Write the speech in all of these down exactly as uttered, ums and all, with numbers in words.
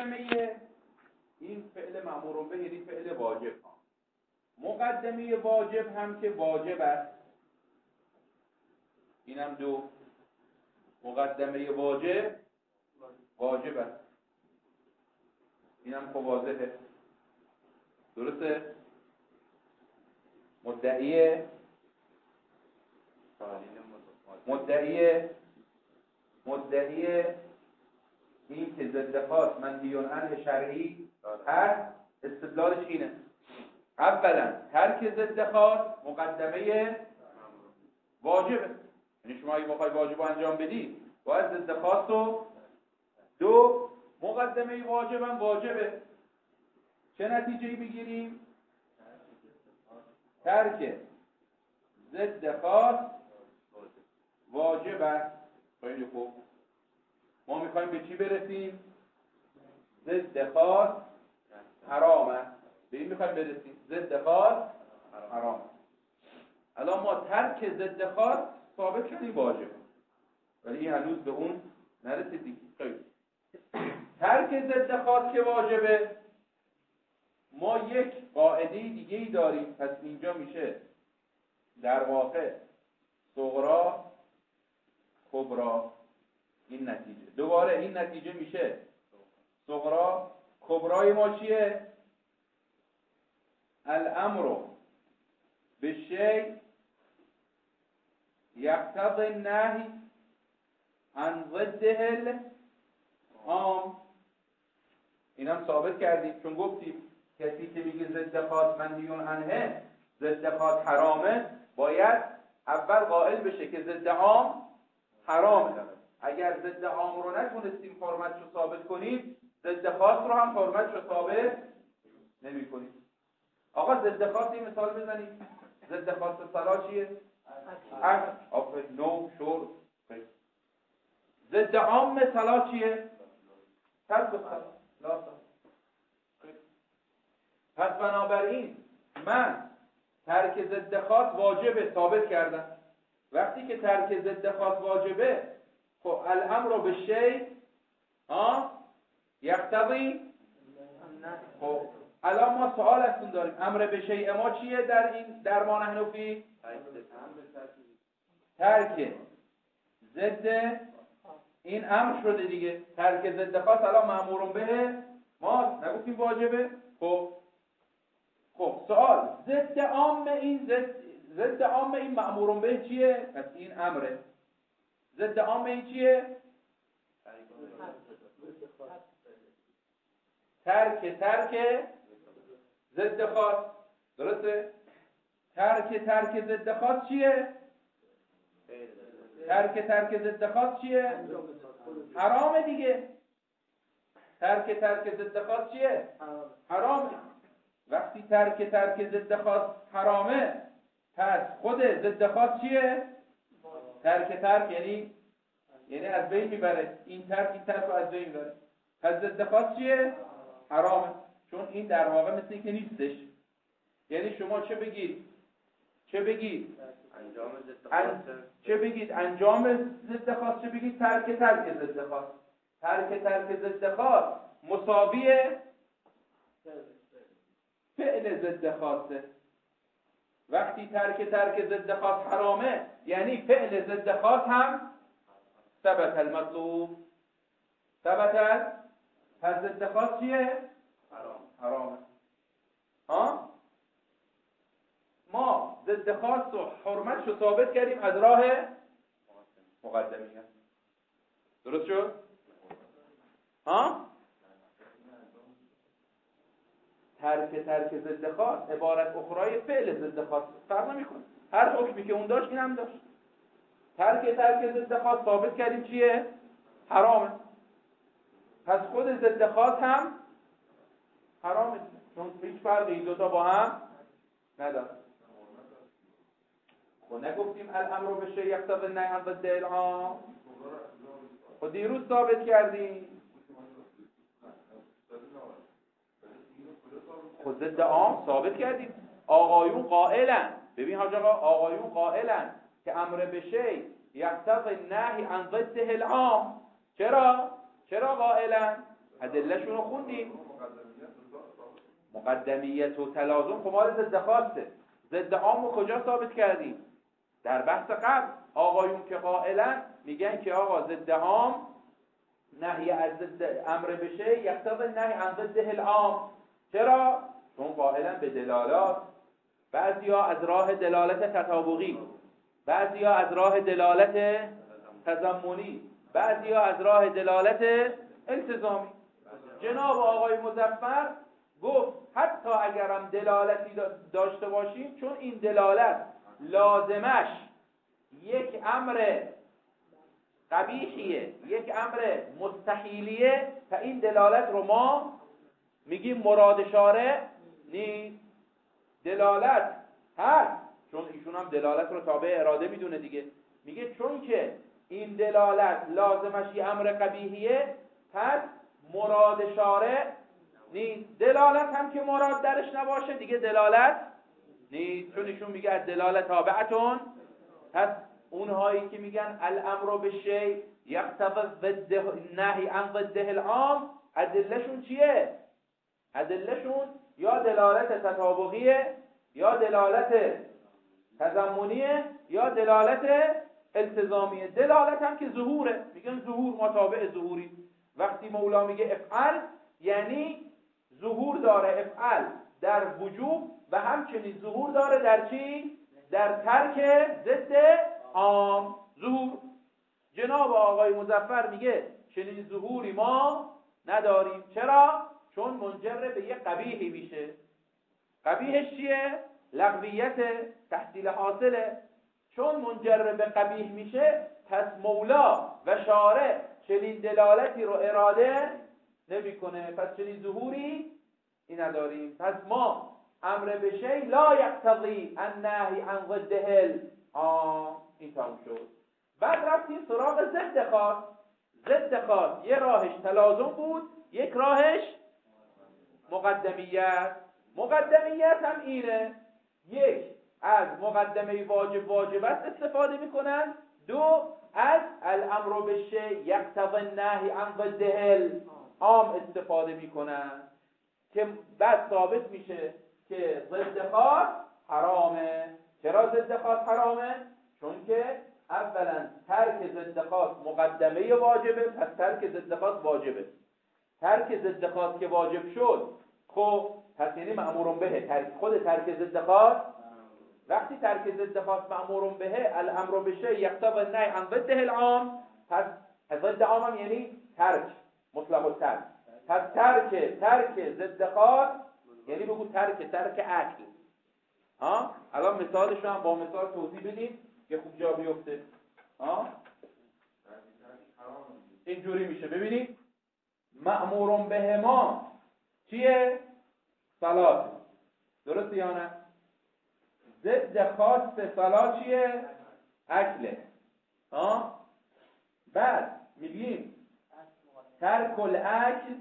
مقدمه این فعل مأمور به یعنی فعل واجب، مقدمه واجب هم که واجب است، اینم دو. مقدمه واجب واجب است، اینم خب واضحه، درسته؟ مدعیه مدعیه مدعیه این که ضد خاص منهی عنه شرعی هست، استدلالش اینه اولا ترک ضد خاص مقدمه واجبه، یعنی شما اگه بخوای واجب رو انجام بدی باید ضد خاص رو. دو، مقدمه واجب هم واجبه، چه نتیجه‌ای بگیریم؟ ترک ضد خاص واجب است. خیلی خوب، ما میخوایم به چی برسیم؟ ضد خاص حرام است، به این میخوایم برسیم، ضد خاص حرام. الان ما ترک ضد خاص ثابت کردیم واجب، ولی هنوز به اون نرسیدیم. خیلی ترک ضد خاص که واجبه، ما یک قاعده دیگه ای داریم، پس اینجا میشه در واقع صغرا کبرا. این نتیجه دوباره این نتیجه میشه صغرا کبرای ما چیه؟ الامر بالشیء یقتضی النهی عن ضده العام. اینم ثابت کردیم، چون گفتیم کسی که میگه ضد خاص منهی عنه، ضد خاص حرامه، باید اول قائل بشه که ضد عام حرامه. اگر ضد عام رو نتونستیم حرمتش رو ثابت کنیم، ضد خاص رو هم حرمتش رو ثابت نمی کنیم. آقا ضد خاص این مثال بزنید. ضد خاص صلاح چیه؟ عقل. آفر نو شور. ضد عام صلاح چیه؟ ترک صلاح لا صلاح. پس بنابراین من ترک ضد خاص واجبه ثابت کردم. وقتی که ترک ضد خاص واجبه، خب الامر بالشیء ها یقتضی. خب الان ما سوال ازتون داریم، امر به شیء ما چیه در این در ما نحن فی؟ ترک ضد این امر شده دیگه. ترک ضد خاص الان مأمور به ما، نگفتیم واجبه. خب خب سوال ضد عام این ضد ضد عام این مأمور به چیه؟ پس این امره. ضد عام این چیه؟ ترک ترک ضد خاص، درسته؟ ترک ترک ضد خاص چیه؟ ترک ترک ضد خاص چیه؟ حرامه دیگه. ترک ترک ضد خاص چیه؟ حرامه. وقتی ترک ترک ضد خاص حرامه، پس خود ضد خاص چیه؟ ترک ترک یعنی یعنی از بین میبره، این ترک این ترک رو از بین میبره. پس ضد خاص چیه؟ حرامه، چون این در واقع مثل این که نیستش. یعنی شما چه بگید چه بگید انجام ضد خاص، چه بگید انجام ضد خاص، چه بگید ترک ترک ضد خاص. ترک ترک ضد خاص مساویه فعل ضد خاصه. وقتی ترک ترک ضد خاص حرامه، یعنی فعل ضد خاص هم ثبت المطلوب. ثبت پس ضد خاص چیه؟ حرام. حرامه. ها؟ ما ضد خاص و حرمتش رو ثابت کردیم از راه مقدمیه. درست شد؟ ها؟ ترک ترک ضد خاص عبارت اخرای فعل ضد خاص، فرق نمیکنه. هر حکمی که اون داشت این هم داشت. ترک ترک ضد خاص ثابت کردیم چیه؟ حرامه. پس خود ضد خاص هم حرامه، چون هیچ فرقی این دوتا با هم نداره. خب نگفتیم الامر بالشیء یقتضی النهی عن ضد العام؟ خب دیروز ثابت کردیم. خود ضد عام ثابت کردیم. آقایون قائلن، ببین حاج آقا، آقایون قائلن که امر به شیء یقتضی النهی عن ضده العام. چرا؟ چرا قائلن؟ ادلهشون رو خوندیم. مقدمیت و تلازم خب مال ضد خاصه. ضد عام رو کجا ثابت کردیم؟ در بحث قبل آقایون که قائلن میگن که آقا ضد عام نهی از ضد امر بشه یقتضی نهی عن ضده العام. چرا؟ چون قائلن به دلالات، بعضیا از راه دلالت تطابقی، بعضیا از راه دلالت تضمنی، بعضیا از راه دلالت التزامی. جناب آقای مظفر گفت حتی اگرم دلالتی داشته باشیم، چون این دلالت لازمش یک امر قبیحیه، یک امر مستحیلیه، تا این دلالت رو ما میگیم مراد شارع نیست. دلالت هست، چون ایشون هم دلالت رو تابع اراده میدونه دیگه. میگه چون که این دلالت لازمش یه امر قبیحیه، پس مراد شارع نیست. دلالت هم که مراد درش نباشه دیگه دلالت نیست، چون ایشون میگه دلالت تابعتون. پس اونهایی که میگن الامر بالشیء یقتضی ضد نهی عن ضده العام، ادلهشون چیه؟ ادلهشون یا دلالت تطابقیه، یا دلالت تضمنیه، یا دلالت التزامیه. دلالت هم که ظهوره، میگن ظهور، ما تابع ظهوری. وقتی مولا میگه افعل یعنی ظهور داره افعل در وجوب و همچنین ظهور داره در چی؟ در ترک ضد عام. ظهور جناب آقای مظفر میگه چنین ظهوری ما نداریم. چرا؟ چون منجر به یه قبیحی میشه. قبیحش چیه؟ لغویت، تحصیل حاصله. چون منجر به قبیح میشه، پس مولا و شارع چنین دلالتی رو اراده نمیکنه، پس چنین ظهوری این نداریم. پس ما امر به شیء لا یقتضی النهی عن ضده العام. این تموم شد. بعد رفتیم سراغ ضد خاص. ضد خاص یه راهش تلازم بود، یک راهش مقدمیت. مقدمیت هم اینه، یک از مقدمه واجب واجبت استفاده میکنن، دو از الامر بالشیء یقتضی النهی عن ضده العام استفاده میکنن، که بعد ثابت میشه که ضد خاص حرامه. چرا ضد خاص حرامه؟ چون که اولا ترک ضد خاص مقدمه واجبه، پس ترک ضد خاص واجبه. ترک ضد خاص که واجب شد، خب پس یعنی مأمور به. ترک خود ترک ضد خاص، وقتی ترک ضد خاص مأمور به، الامر بالشیء یقتضی النهی عن ضده العام، پس ضد عام هم یعنی ترک، مطلق الترک. پس ترک ترک ضد خاص یعنی بگو ترک ترک اکل. ها الان مثالش هم با مثال توضیح بدیم که خوب جا بیفته. ها اینجوری میشه. ببینید مأمور به ما چیه؟ صلات. درسته یا نه؟ ضد خاص صلات چیه؟ اکله. ها بعد میگیم ترک الاکل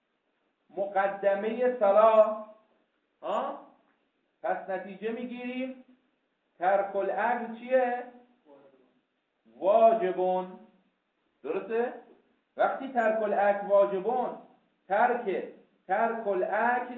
مقدمه صلات. ها پس نتیجه میگیریم ترک الاکل چیه؟ واجبون. درسته؟ وقتی ترک الاکل واجبون، ترک ترک الاکل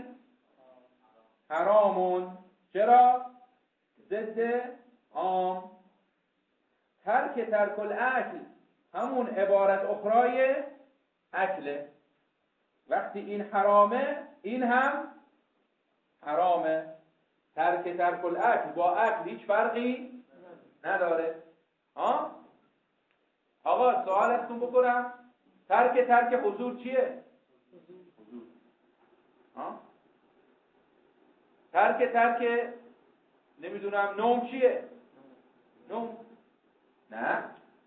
حرامون. چرا؟ ضد عام. ترک ترک الاکل همون عبارت اخرای اکله. وقتی این حرامه، این هم حرامه. ترک ترک الاکل با اکل هیچ فرقی نداره. ها آقا سوال ازتون بکنم، ترک ترک حضور چیه؟ حضور. ها ترک ترک نمیدونم نوم چیه؟ نوم. نه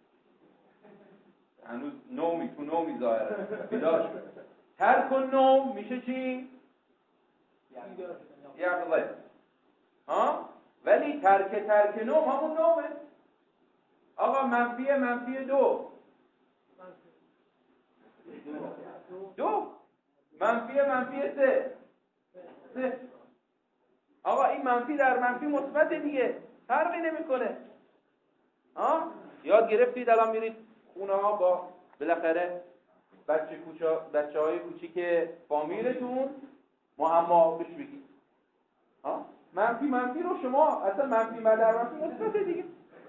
هنوز نومی تو نومی ظاهره بیدار شد. ترک و نوم میشه چی؟ یقظه. ها ولی ترک ترک نوم همون نومه. آقا منفی منفی دو دو منفی منفی سه سه. آقا این منفی در منفی مثبت دیگه، فرقی نمیکنه. ها یاد گرفتید الان میرید خونه ها با بالاخره بچه کوچا بچه های کوچیک فامیلتون معما بهش بگید. ها منفی منفی رو شما اصلا منفی مدر منفی مثبت دیگه.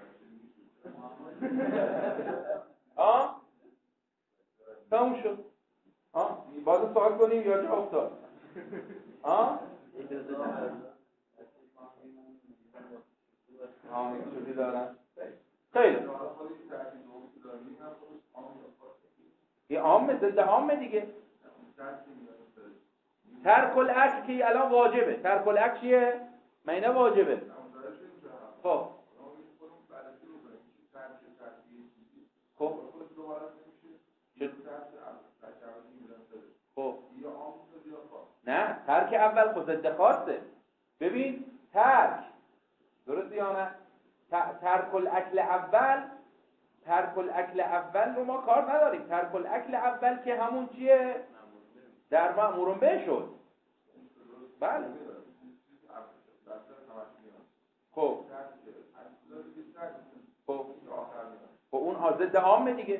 ها تموم شد. ها باز سوال کنیم یا جواب داد؟ ها ها چیزی دارن خیلی یه عامه ضد عامه دیگه. ترک الاکل که الان واجبه. ترک الاکل چیه؟ معنی واجبه. خب خب خب نه ترک اول خود ضد خاصه. ببین ترک درست یا نه؟ ترک الاکل اول ترک الاکل اول رو ما کار نداریم. ترک الاکل اول که همون چیه؟ در مأمور به شد. بله خب خب خب اون ضد عامه دیگه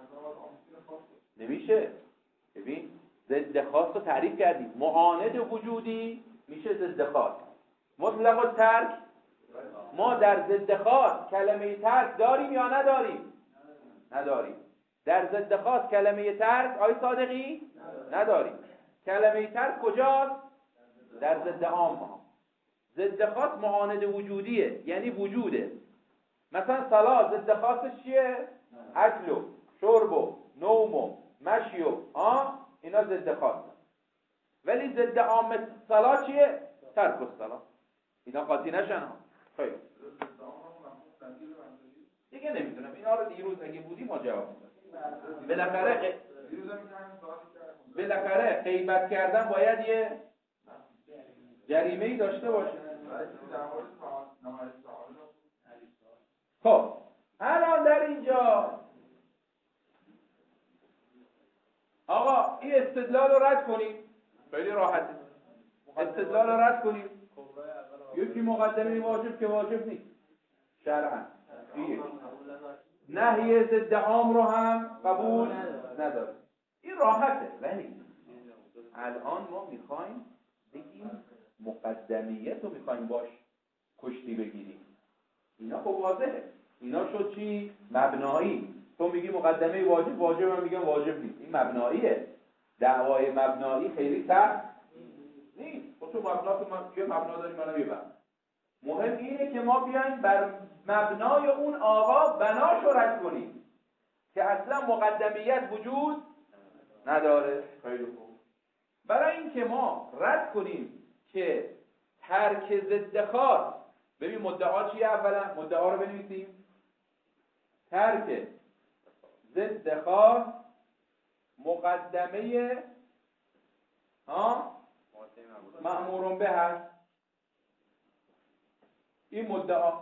نمیشه. ببین ضد خاص رو تعریف کردیم. معاند وجودی میشه ضد خاص. مطلق الترک ما در ضد خاص کلمه ترک داریم یا نداریم؟ نداریم. در ضد خاص کلمه ترک آی صادقی نداریم. کلمه ترک کجاست؟ در ضد عام ها. ضد خاص معاند وجودیه یعنی وجوده. مثلا صلاة ضد خاصش چیه؟ اکل و شرب و نوم و مشی و آه اینا ضد خاص. ولی ضد عام صلاة چیه؟ ترک الصلاة. اینا قاطی نشن ها. خیلی دیگه نمیدونم اینا رو دیروز اگه بودی ما جواب میدادیم. بالاخره بالاخره غیبت کردن باید یه جریمه‌ای داشته باشه. خب الان در اینجا آقا این استدلال رو رد کنیم. خیلی راحته. استدلال رو رد کنیم. یکی مقدمه واجب که واجب نیست شرعاً. نهی ضد عام رو هم قبول نداره. این راحته. ولی الان ما میخوایم بگیم مقدمیت رو میخوایم باش کشتی بگیریم. اینا خب واضحه. اینا شد چی؟ مبنایی. تو میگی مقدمه واجب واجب من میگم واجب نیست. این مبناییه. دعوای مبنایی خیلی سخت نیست. خب تو مبنا تو من یه مبنا داری منو میبر. مهم اینه که ما بیایم بر مبنای اون آقا بناش رو رد کنیم که اصلا مقدمیت وجود نداره. خیلی خوب. برای اینکه ما رد کنیم که ترک ضد خاص. ببین مدعا چیه؟ اولا مدعا رو بنویسیم. ترک ضد خاص مقدمه ها مأمور به هست. این مدعا.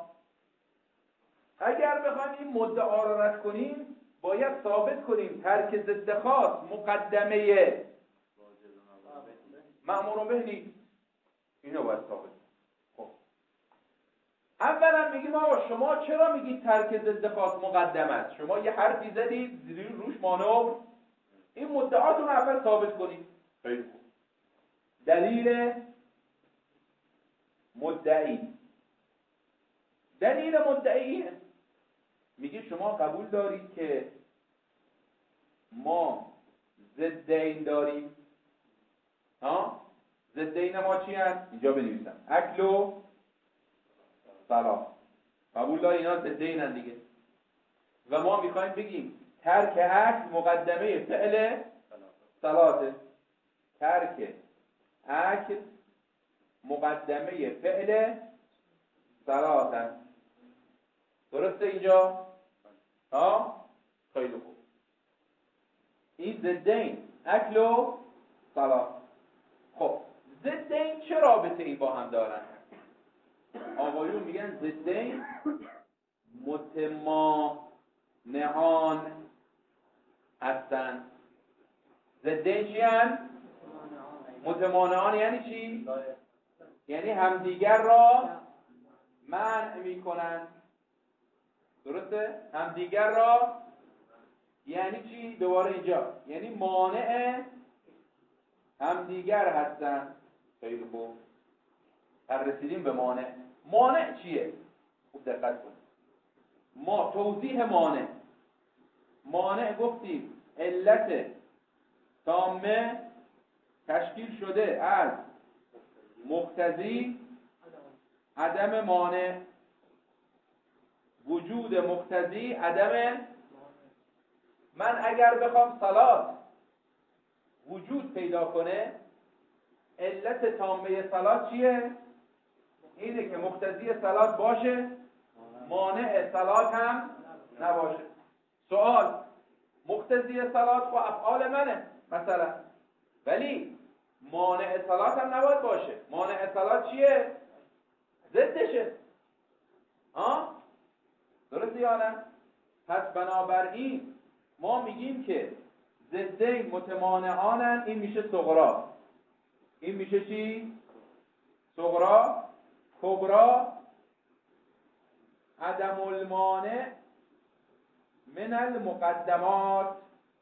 اگر بخوایم این مدعا رو رد کنیم باید ثابت کنیم ترک ضد خاص مقدمه مأمور به نیست. اینو باید ثابت کنیم. خب اولا میگیم آقا شما چرا میگید ترک ضد خاص مقدم است؟ شما یه حرفی زدید روش مانور. این مدعاتون اول ثابت کنید. خیلی خوب. دلیل مدعی. دلیل مدعی میگه شما قبول دارید که ما ضدین داریم. ها ضدین ما چی هست؟ اینجا بنویسم اکل و صلاة. قبول دارید اینا ضدین هست دیگه. و ما میخوایم بگیم ترک اکل مقدمه فعل صلاة. ترک اکل مقدمه فعل صلاة هست. درسته اینجا؟ ها؟ خیلی خوب. این ضدین اکل و صلاة. خب ضدین چه رابطه ای با هم دارن؟ آقایون میگن ضدین متمانعان هستن. ضدین چی هستن؟ متمانعان یعنی چی؟ یعنی همدیگر را منع میکنن. درسته؟ همدیگر را یعنی چی؟ دوباره اینجا یعنی مانع همدیگر هستن. خیلی خوب، پس رسیدیم به مانع. مانع چیه؟ خوب دقت کنید. ما توضیح مانع مانع گفتیم علت تامه تشکیل شده از مقتضی عدم مانع. وجود مقتضی عدم. من اگر بخوام صلات وجود پیدا کنه، علت تامه صلات چیه؟ اینه که مقتضی صلات باشه، مانع صلات هم نباشه. سوال، مقتضی صلات خب افعال منه مثلا، ولی مانع صلات هم نباید باشه. مانع صلات چیه؟ ضدشه. ها؟ درسته یا نه؟ پس بنابراین ما میگیم که ضدین متمانعانن. این میشه صغرا، این میشه چی؟ صغرا. کبرا عدم المانع من المقدمات.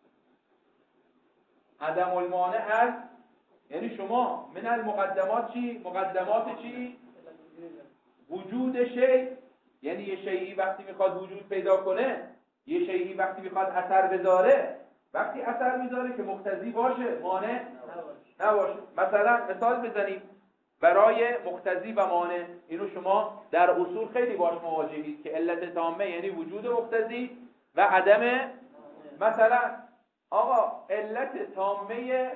عدم المانع از، یعنی شما من المقدمات چی؟ مقدمات چی؟ وجود شیء. یعنی یه شیئی وقتی میخواد وجود پیدا کنه، یه شیئی وقتی میخواد اثر بذاره، وقتی اثر میذاره که مقتضی باشه، مانع نباشه. مثلا مثال بزنیم برای مقتضی و مانع. اینو شما در اصول خیلی باش مواجهید که علت تامه یعنی وجود مقتضی و عدم. مثلا آقا علت تامه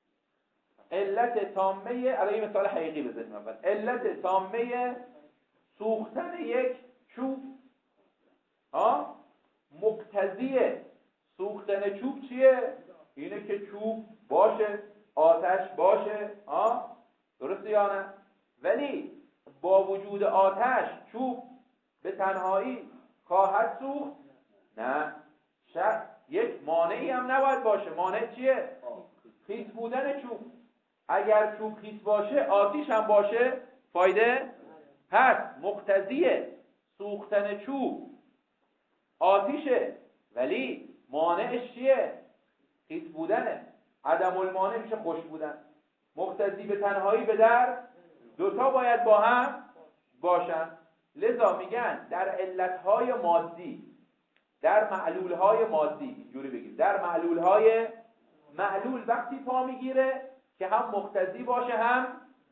علت تامه الان یه مثال حقیقی بزنیم. اول علت تامه سوختن یک چوب، ها، مقتضی سوختن چوب چیه؟ اینه که چوب باشه، آتش باشه. ها، درسته یا نه؟ ولی با وجود آتش چوب به تنهایی خواهد سوخت؟ نه. شرط یک مانعی هم نباید باشه. مانع چیه؟ خیس بودن چوب. اگر چوب خیس باشه، آتش هم باشه، فایده. پس مقتضی سوختن چوب آتیشه، ولی مانعش چیه؟ خیس بودنه. عدم المانع میشه خوش بودن. مقتضی به تنهایی به در، دوتا باید با هم باشن. لذا میگن در علتهای مادی، در معلولهای مادی، جوری بگیم در معلولهای، معلول وقتی پا میگیره که هم مقتضی باشه هم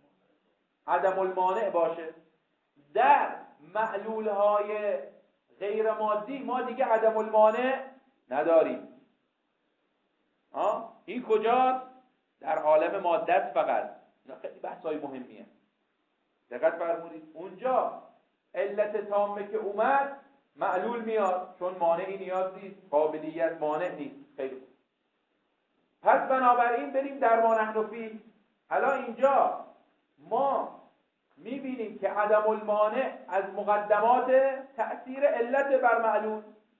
عدم المانع باشه. در معلولهای غیر مادی ما دیگه عدم المانع نداریم. آه؟ این کجاست؟ در عالم مادت فقط. اینا خیلی بحثای مهمیه، دقت فرمودید. اونجا علت تامه که اومد معلول میاد، چون مانعی نیاز نیست، قابلیت مانع نیست. خیلی پس بنابراین بریم در ما نحن فیه. الان اینجا ما میبینیم که عدم المانع از مقدمات تأثیر علت بر معلول.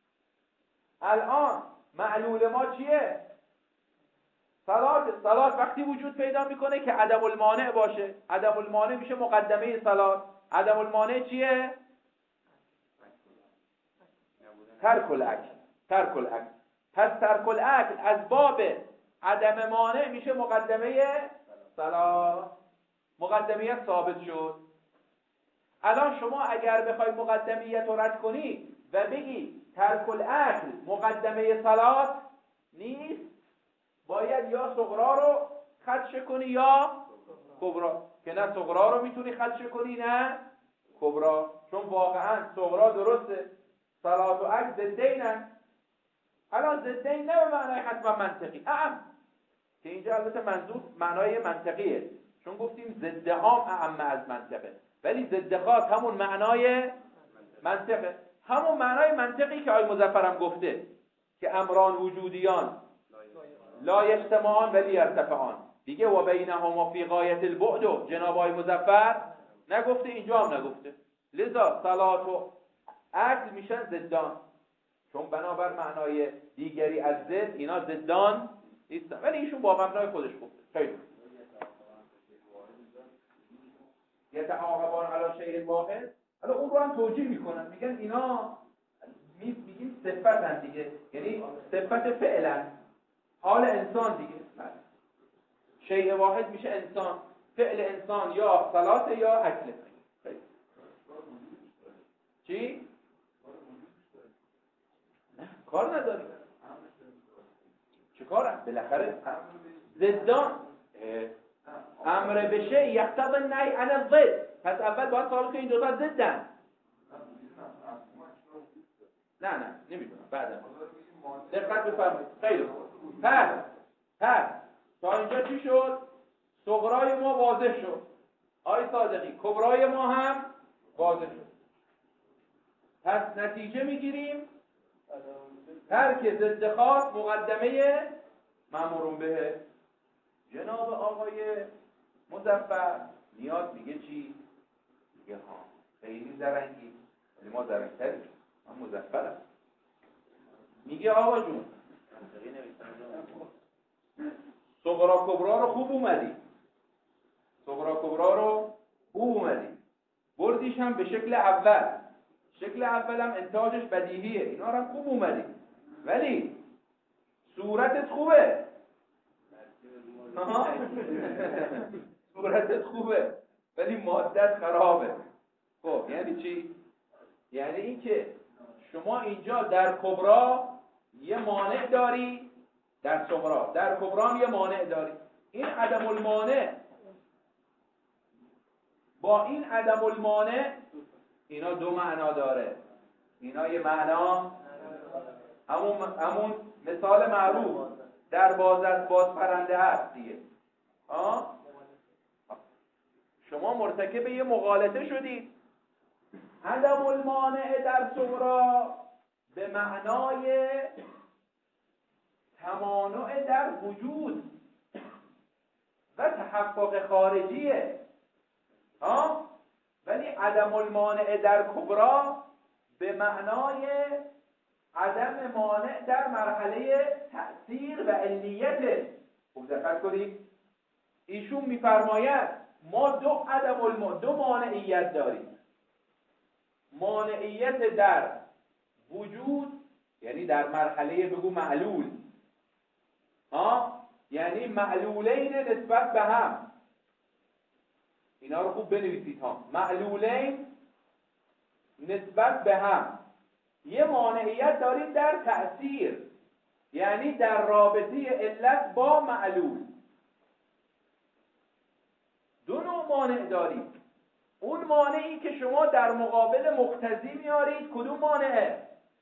الان معلول ما چیه؟ صلات. صلات وقتی وجود پیدا میکنه که عدم المانع باشه. عدم المانع میشه مقدمه صلات. عدم المانع چیه؟ ترک العقل. ترک العقل. پس ترک العقل از باب عدم مانع میشه مقدمه صلات. مقدمیت ثابت شد. الان شما اگر بخوای مقدمیت رو رد کنی و بگی ترک العقل مقدمه صلات نیست، باید یا صغرا رو خدشه کنی یا کبرا، که نه صغرا رو میتونی خدشه کنی نه کبرا، چون واقعا صغرا درسته، صلات و عقل ضدینن. الان ضدین نه به معنای حتما منطقی، اعم، که اینجا البته منظور معنای منطقیه، چون گفتیم ضد عام اعم از منطقه، ولی ضد خاص همون معنای منطقه، همون معنای منطقی که آقای مظفرم گفته که امران وجودیان لا یجتمعان ولی یرتفعان دیگه، و بینهما فی غایت البعد. و جناب آقای مظفر نگفته، اینجا هم نگفته. لذا صلات و عقل میشن ضدان، چون بنابر معنای دیگری از ضد اینا ضدان نیستن، ولی ایشون با معنای خودش گفته. خیلی یتعاقبان علی شیء واحد. حالا اون رو هم توجیه میکنن، میگن اینا میگیم صفتن دیگه، یعنی صفت فعلن، حال انسان دیگه. شیء واحد میشه انسان، فعل انسان یا صلاته یا اکله. چی؟ نه کار نداری. چه کارم؟ بالاخره ضدان امر به شیء یقتضی النهی عن الضد. پس اول باید سوال که این دو تا ضدن. نه نه نمیدونم بعدا دقت بفرمایید. خیلی خوب. پس پس تا اینجا چی شد؟ صغرای ما واضح شد. آی صادقی کبرای ما هم واضح شد. پس نتیجه میگیریم ترک ضد خاص مقدمه مأمور به. جناب آقای مظفر نیاز میگه چی؟ میگه ها خیلی زرنگی، ولی ما زرنگتریم، من مظفرم. میگه آقا جون صغرا کبرا رو خوب اومدی، صغرا کبرا رو خوب اومدی، بردیش هم به شکل اول، شکل اول هم انتاجش بدیهیه، اینا رو هم خوب اومدی، ولی صورتت خوبه. صورتت خوبه ولی مادت خرابه. خب یعنی چی؟ یعنی این که شما اینجا در کبرا یه مانع داری، در صغرا در کبرا یه مانع داری. این عدم المانع با این عدم المانع اینا دو معنا داره. اینا یه معنا همون همون مثال معروف در باز از باز پرنده هست دیگه. آه؟ شما مرتکب یه مغالطه شدید. عدم المانع در صغرا به معنای تمانع در وجود و تحقق خارجیه، ها؟ ولی عدم المانع در کبرا به معنای عدم مانع در مرحله تأثیر و علیته. خوب دقت کنید، ایشون میفرماید ما دو عدم المانع دو مانعیت داریم. مانعیت در وجود یعنی در مرحله بگو معلول، ها؟ یعنی معلولین نسبت به هم. اینا رو خوب بنویسید ها. معلولین نسبت به هم. یه مانعیت دارید در تأثیر، یعنی در رابطه علت با معلول. دو نوع مانع دارید. اون مانعی که شما در مقابل مقتضی میارید کدوم مانعه؟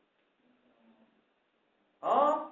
ها؟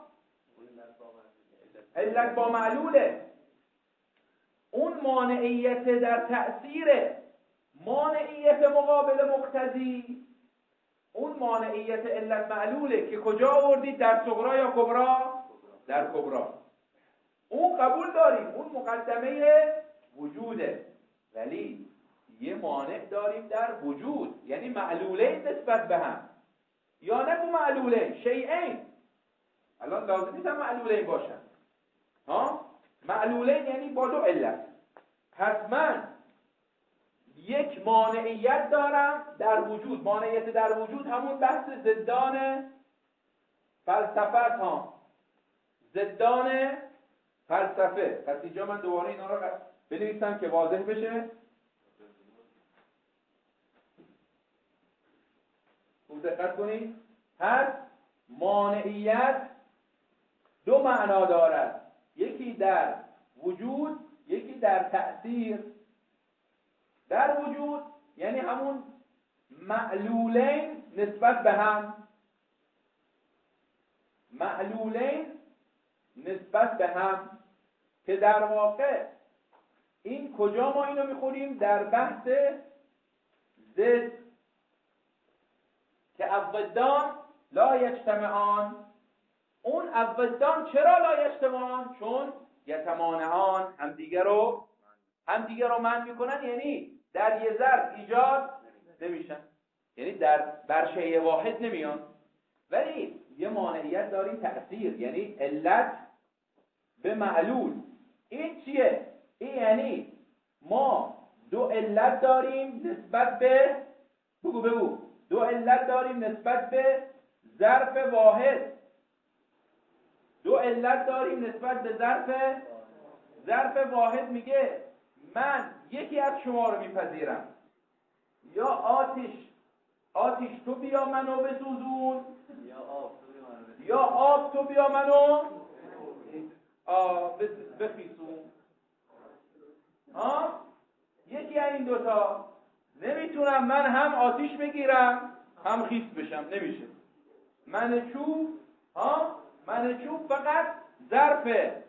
علت با معلوله. اون مانعیت در تأثیره. مانعیت مقابل مقتضی اون مانعیت علت معلوله که کجا آوردید؟ در صغرا یا کبرا؟ در کبرا. اون قبول داریم، اون مقدمه وجوده، ولی یه مانع داریم در وجود، یعنی معلولین نسبت به هم. یا نگو معلولین، شیئین. الان لازم نیست هم معلولین باشن، ها؟ معلولین یعنی با دو علت. پس من یک مانعیت دارم در وجود. مانعیت در وجود همون بحث ضدان فلسفه ها، ضدان فلسفه. پس اینجا من دوباره اینا رو بنویسم که واضح بشه. خوب دقت کنید. پس مانعیت دو معنا دارد، یکی در وجود، یکی در تأثیر. در وجود یعنی همون معلولین نسبت به هم، معلولین نسبت به هم که در واقع این کجا ما اینو میخوریم؟ در بحث ضد که الضدان لا یجتمعان. اون الضدان چرا لا یجتمعان؟ چون یتمانعان، همدیگه رو همدیگه رو منع میکنن، یعنی در یه ظرف ایجاد نمیشن، یعنی در بر شیء واحد نمیان. ولی یه مانعیت داریم تأثیر، یعنی علت به معلول. این چیه؟ این یعنی ما دو علت داریم نسبت به بگو بگو دو علت داریم نسبت به ظرف واحد. دو علت داریم نسبت به ظرف ظرف واحد. میگه من یکی از شما رو میپذیرم، یا آتش آتش تو بیا منو بسوزون، یا آب تو بیا منو بخیسون. ها یکی از این دوتا. نمیتونم من هم آتش بگیرم هم خیس بشم، نمیشه. من چوب ها من چوب فقط ظرفه.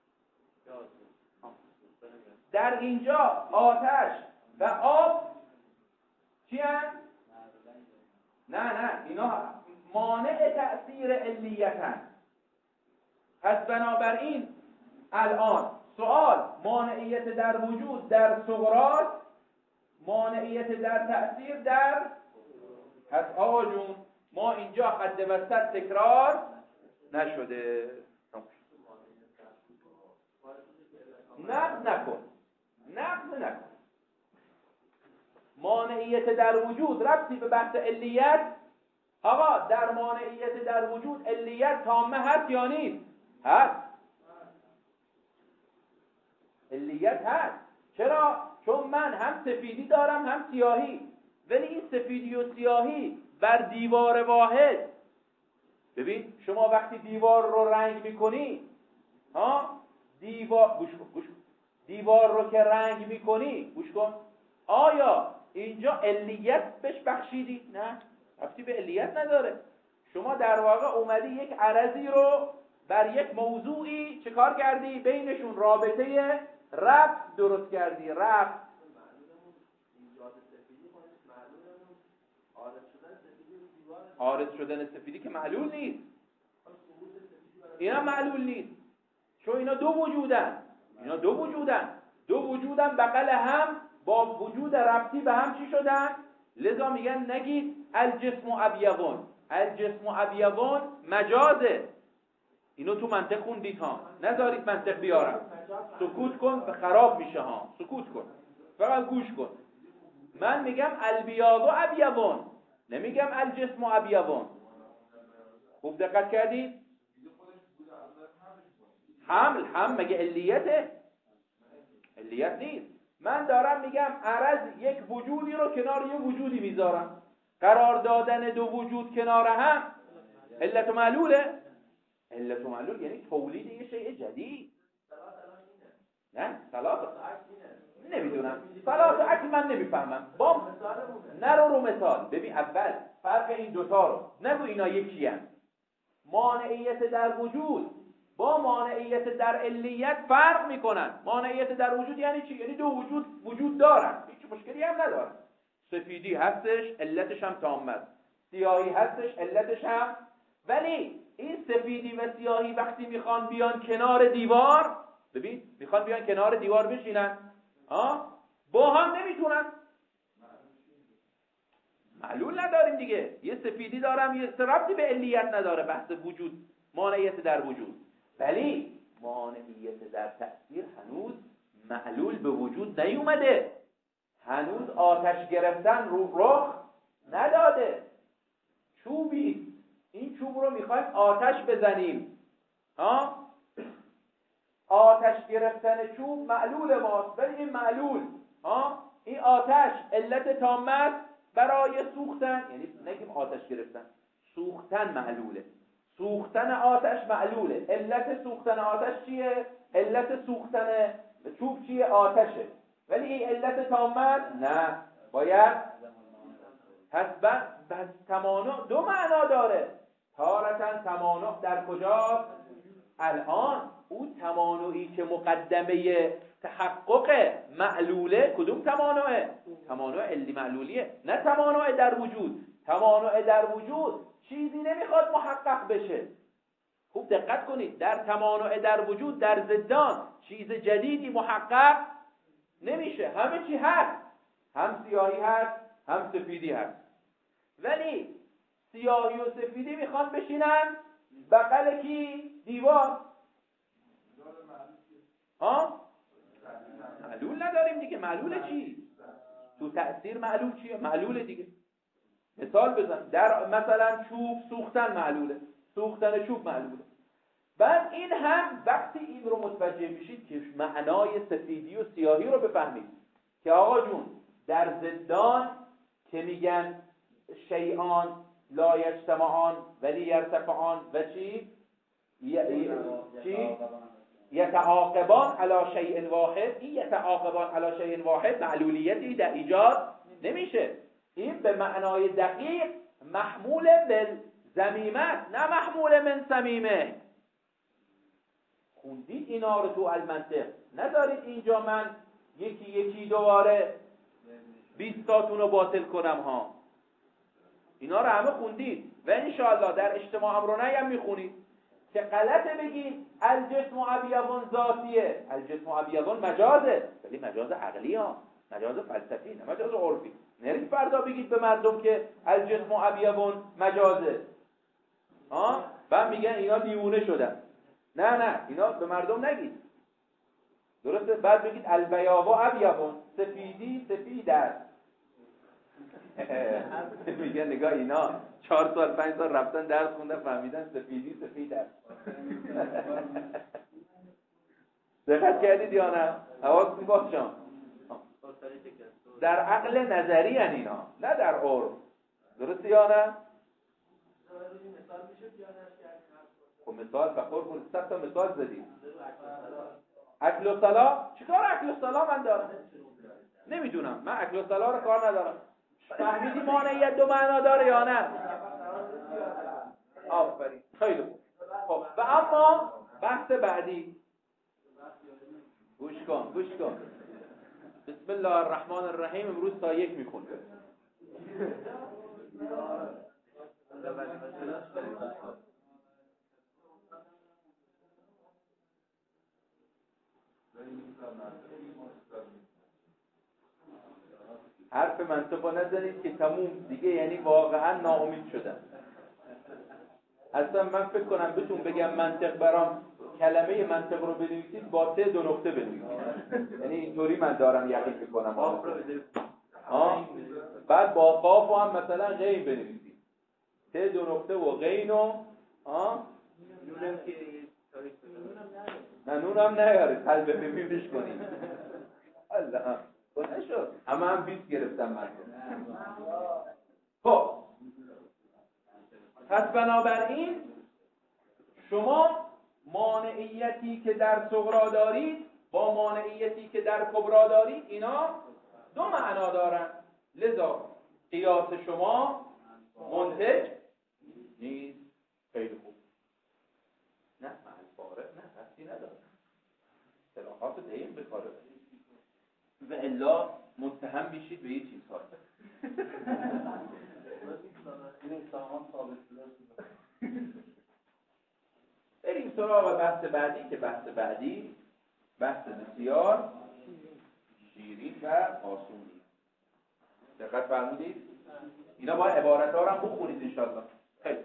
در اینجا آتش و آب چی هست؟ نه نه اینا مانع تأثیر علیتن. پس بنابراین الان سوال مانعیت در وجود در صغرات، مانعیت در تأثیر در. پس آقا جون ما اینجا حد وسط تکرار نشده. نقد نکن نقد نکن. مانعیت در وجود ربطی به بحث علیت. آقا در مانعیت در وجود علیت تامه هست یا نیست؟ هست. علیت هست. چرا؟ چون من هم سفیدی دارم هم سیاهی، ولی این سفیدی و سیاهی بر دیوار واحد. ببین شما وقتی دیوار رو رنگ میکنی، ها دیوار گوش کن گوش کن دیوار رو که رنگ میکنی، گوش کن، آیا اینجا علیت بهش بخشیدی؟ نه، ربطی به علیت نداره. شما در واقع اومدی یک عرضی رو بر یک موضوعی چه کار کردی؟ بینشون رابطه ربط درست کردی. ربط عارض شدن سفیدی که معلول نیست. اینا معلول نیست، چون اینا دو وجودن. اینا دو وجودن دو وجودن بغل هم، با وجود ربطی به هم چی شدن؟ لذا میگن نگید الجسم ابیضون. الجسم ابیضون مجازه. اینو تو منطق خوندید ها، نذارید منطق بیارم. سکوت کن خراب میشه ها، سکوت کن، فقط گوش کن. من میگم البیاض و ابیضون، نمیگم الجسم و ابیضون. خوب دقت کردید؟ حمل هم مگه علیته؟ علیت نیست. من دارم میگم عرض یک وجودی رو کنار یه وجودی میذارم. قرار دادن دو وجود کنار هم علت و معلوله. علت و معلول یعنی تولید یه شیء جدید. نه صلاح نمیدونم، صلاح عقل من نمیفهمم. با نرو رو مثال. ببین اول فرق این دوتا رو نگو اینا یکی هم. مانعیت در وجود با مانعیت در علیت فرق میکنن. مانعیت در وجود یعنی چی؟ یعنی دو وجود وجود دارن، هیچ مشکلی هم ندارن. سفیدی هستش علتش هم تام است، سیاهی هستش علتش هم. ولی این سفیدی و سیاهی وقتی میخوان بیان کنار دیوار، ببین میخوان بیان کنار دیوار بشینن، ها با هم نمیتونن. معلول نداریم دیگه. یه سفیدی دارم، یه ربطی به علیت نداره، بحث وجود مانعیت در وجود. ولی مانعیت در تأثیر هنوز معلول به وجود نیومده. هنوز آتش گرفتن رو رخ نداده. چوبی این چوب رو میخوایم آتش بزنیم، ها آتش گرفتن چوب معلول ماست. ولی این معلول، ها این آتش علت تامه برای سوختن، یعنی نگیم آتش گرفتن، سوختن معلوله. سوختن آتش معلوله. علت سوختن آتش چیه؟ علت سوختن چوب چیه؟ آتشه. ولی این علت تامه نه، باید پس بس تمانع دو معنا داره. تارتن تمانع در کجاست؟ الان اون تمانعی که مقدمه تحقق معلوله کدوم تمانعه؟ تمانع علی معلولیه، نه تمانع در وجود. تمانع در وجود چیزی نمیخواد محقق بشه. خوب دقت کنید، در تمانع در وجود در ضدان چیز جدیدی محقق نمیشه. همه چی هست، هم سیاهی هست هم سفیدی هست. ولی سیاهی و سفیدی میخوان بشینن بغل کی؟ دیوار. ها؟ معلول نداریم دیگه. معلول چی؟ تو تأثیر معلول چیه؟ معلول دیگه. مثال بزن. در مثلا چوب سوختن معلوله، سوختن چوب معلوله. بعد این هم وقتی این رو متوجه میشید که معنای سفیدی و سیاهی رو بفهمید که آقا جون در زدان که میگن شیئان لا یجتمعان ولی یرتفعان و چی؟ ی... چی؟ یتعاقبان علی شیء واحد. این یتعاقبان علی شیء واحد معلولیتی در ایجاد نمیشه. این به معنای دقیق محمول به ضمیمه نه محمول من صمیمه. خوندید اینا رو تو المنطق، ندارید اینجا من یکی یکی دوباره بیست تاتون رو باطل کنم ها. اینا رو همه خوندید و انشاءالله در اجتماع امر و نهی هم میخونید که غلطه بگید الجسم ابیض ذاتیه. الجسم ابیض مجازه، ولی مجاز عقلی ها، مجاز فلسفی نه مجاز عرفی. نرید فردا بگید به مردم که الجسم ابیض مجازه ها، بعد میگن اینا دیوونه شدن. نه نه اینا به مردم نگید، درسته؟ بعد بگید البیاض ابیض، سفیدی سفید است. میگه نگاه اینا چهار سال پنج سال رفتن درس خوندن فهمیدن سفیدی سفید است. دقت کردید یا نه؟ حواستون باشه. در عقل نظری ان اینا، نه در عرف. درسته یا نه؟ خب مثال بخور کن. صد تا مثال زدید. اکل و صلا. چیکار اکل و صلا من دارم؟ نمیدونم، من اکل و صلا رو کار ندارم. فهمیدی مانعیت دو معنا داره یا نه؟ آفرین، خیلی خوب. خب و اما بحث بعدی، گوش کن گوش کن. بسم الله الرحمن الرحیم. امروز تا یک میخونیم. حرف منطقو نزنید که تموم دیگه، یعنی واقعا ناامید شدم. اصلا من فکر کنم بهتون بگم منطق برام کلمه منطق رو بنویسید با ته دو نقطه بنویسید، یعنی اینطوری من دارم یقین میکنم. ها بعد با قاف هم مثلا غین بنویسید، ته دو نقطه و غین و ها نونم که نه نونم نیارید، قلب ببینش کنید. الله کنه شد. اما هم بیست گرفتم من. خب پس بنابراین شما مانعیتی که در صغرا دارید با مانعیتی که در کبرا دارید اینا دو معنا دارن، لذا قیاس شما منتج نیست. خیلی خوب. نه معنی فارغ نه رفتی نداره، اصطلاحات دقیق به کار ببرید و الا متهم میشید به یه چیزها. بریم سراغ بحث بعدی که بحث بعدی بحث بسیار شیرین و آسونی. دقت فرمودید؟ اینا باید عبارت ها رو هم بخونید انشاءالله. خیلی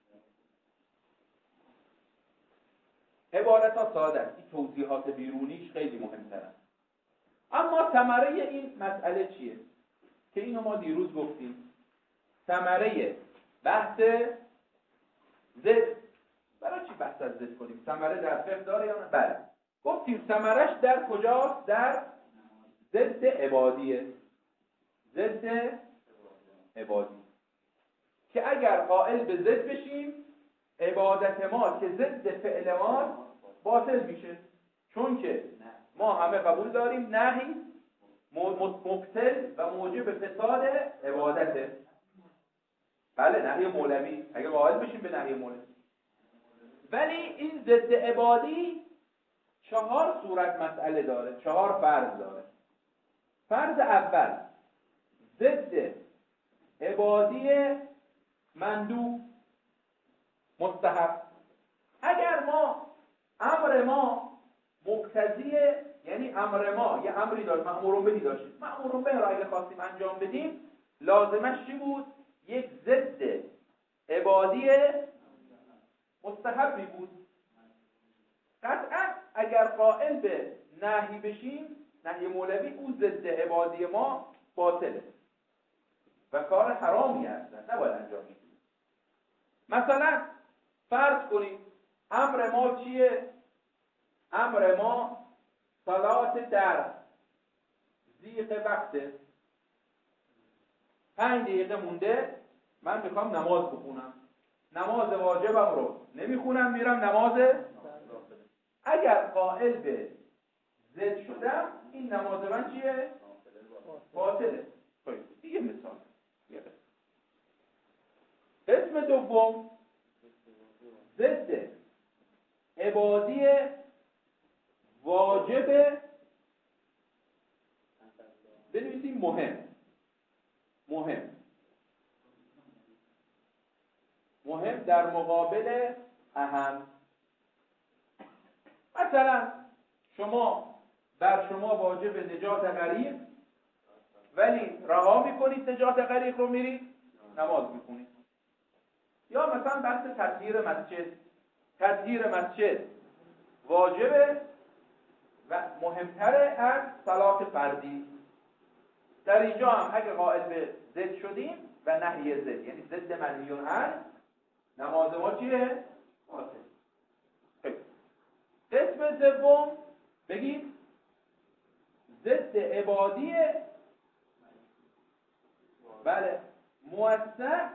عبارت ها ساده است، این توضیحات بیرونیش خیلی مهم‌تره. اما ثمره این مسئله چیه؟ که اینو ما دیروز گفتیم. ثمره بحث ضد. برای چی بحث از ضد کنیم؟ ثمره در فقه داره یا نه؟ بله. گفتیم ثمرش در کجاست؟ در ضد عبادیه. ضد عبادی. که اگر قائل به ضد بشیم عبادت ما که ضد فعل ما باطل میشه. چون که ما همه قبول داریم نهی مبطل و موجب فساد عبادته. بله نهی مولوی، اگه قائل بشیم به نهی مولوی. ولی این ضد عبادی چهار صورت مسئله داره، چهار فرض داره. فرض اول ضد عبادی مندوب مستحب. اگر ما امر ما مقتضی، یعنی امر ما یه امری داشت، مأمور به داشت، مأمور به را اگه خواستیم انجام بدیم لازمش چی بود؟ یک ضد عبادی مستحبی بود. قطعا اگر قائل به نهی بشیم، نهی مولوی، او ضد عبادی ما باطله. و کار حرامی هستن، نباید انجام بدید. مثلا فرض کنید امر ما چیه؟ امر ما صلات در ضیق وقته، پنج دقیقه مونده من میخوام نماز بخونم، نماز واجبم رو نمیخونم میرم نماز. اگر قائل به ضد شدم این نماز من چیه؟ باطله. یه مثال. قسم دوم ضد عبادی واجب، بنویسیم مهم مهم مهم در مقابل اهم. مثلا شما بر شما واجب نجات غریق، ولی رها میکنید نجات غریق رو میرید نماز میخونید. یا مثلا بحث تطهیر مسجد، تطهیر مسجد واجبه و مهمتره از صلات فردی. در اینجا هم اگه قائل به ضد شدیم و نهی ضد، یعنی ضد منهی عنه، نماز ما چیه؟ باطل. قسم سوم بگیم ضد عبادی، بله، موسع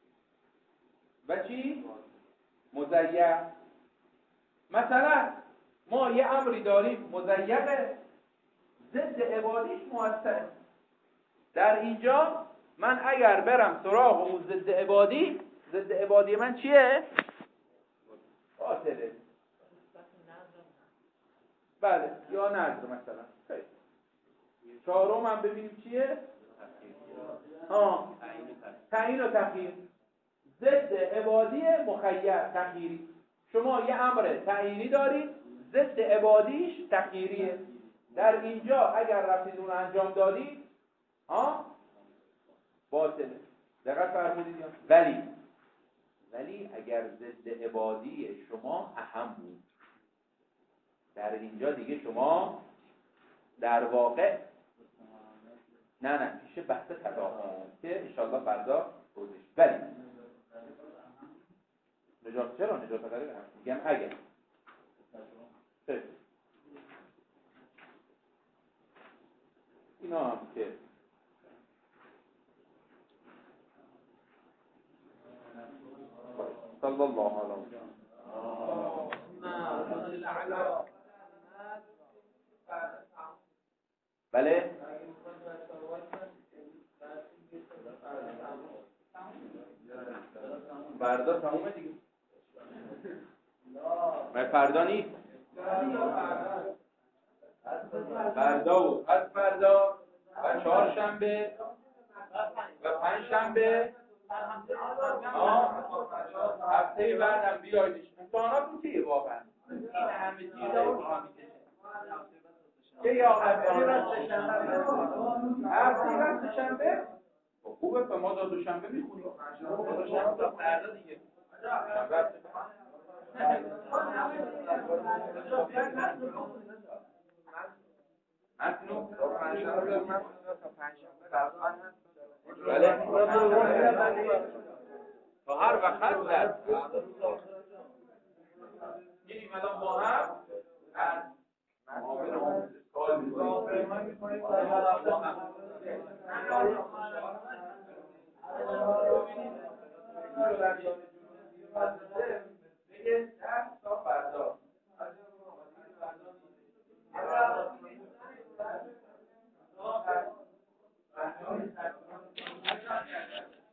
و چی؟ مضیق. مثلا ما یه امری داریم مضیقه، ضد عبادیش موسع. در اینجا من اگر برم سراغ اون ضد عبادی، ضد عبادی من چیه؟ باطله. بله، یا نظر مثلا. خیلی چهارم هم ببینیم چیه؟ ها، تعیین و تخییر. ضد عبادی مخیر، تخییری. شما یه امر تعیینی دارید، ضد عبادیش تخییریه. در اینجا اگر رفتید اون انجام دادید ها باطله. دقت فرمودید یا؟ ولی ولی اگر ضد عبادی شما اهم بود، در اینجا دیگه شما در واقع نه نه میشه بحث تداهم که انشالله فردا روزش. ولی نجات چرا؟ نجات غریق هم میگم اگر خیلی اینا هم که صلی الله علیه و بله فردا تمومه دیگه. ما فردا نیست، فردا و از فردا و چهار شنبه و پنج شنبه هفته بعدم بیایدش. امتحانات چیه واقعا؟ این همه چیز امتحان میکشه که یا هفته بعد شنبه خوبه که ما دو شنبه میخونیم، دو شنبه تا فردا دیگه متنو بله تا هر وقت هست در گیریم. الان ما هم از معاون سال میکنیم